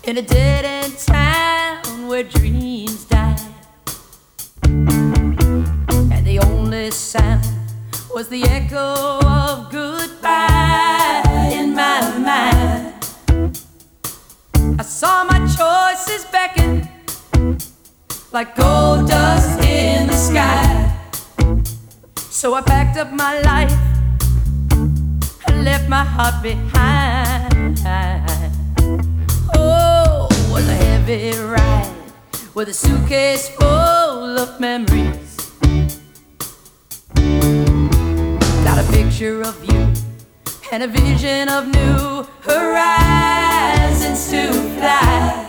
in a dead-end town where dreams die, and the only sound was the echo of goodbye in my mind. I saw my choices beckon like gold dust in the sky. So I packed up my life and left my heart behind. Oh, it was a heavy ride with a suitcase full of memories. Got a picture of you and a vision of new horizons to fly.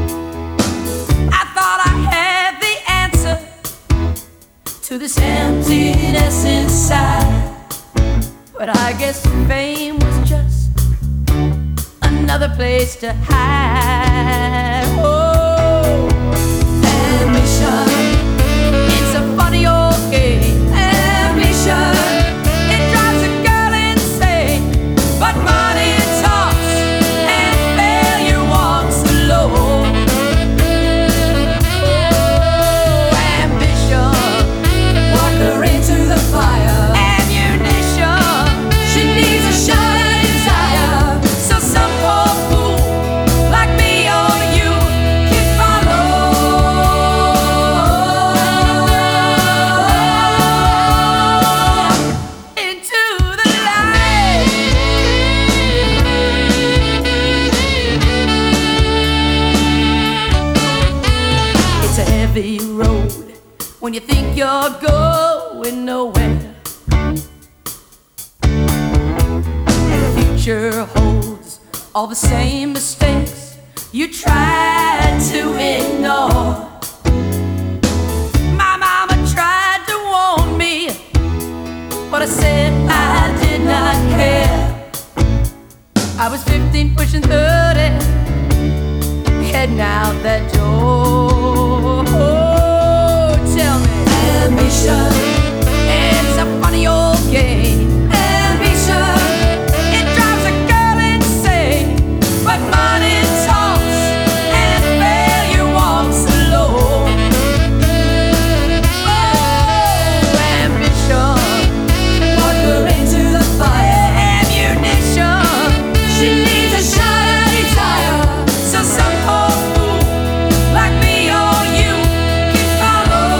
I thought I had the answer to this emptiness inside, but I guess fame was just another place to hide. Oh, ambition, it's a funny old game. Ambition, it drives a girl insane, but money talks and failure walks alone. Oh, ambition, walk her into the fire. Ammunition, she needs a shot at desire, so some poor fool like me or you can follow into the light. It's a heavy road when you think you're going nowhere, and the future holds all the same mistakes you tried to ignore. My mama tried to warn me, but I said I did not care. I was 15 pushing 30, heading out that door. Oh, tell me, ambition, it's a funny old game. Ambition, it drives a girl insane, but money talks and failure walks alone. Oh, ambition, walk her into the fire. Ammunition, she needs a shot at desire, so some poor fool like me or you can follow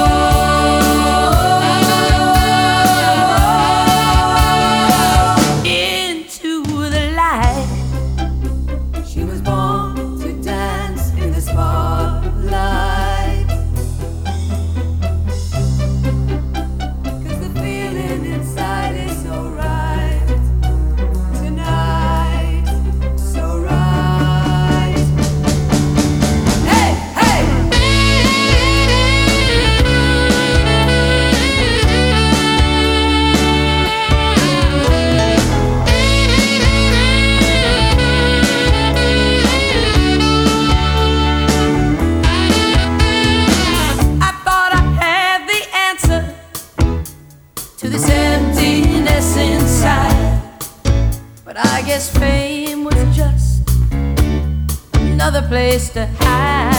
into the light. She was born to dance in the spotlight, 'cause the feeling inside is so right tonight, so right. Hey, hey! I thought I had the answer to this emptiness inside, but I guess fame was just another place to hide.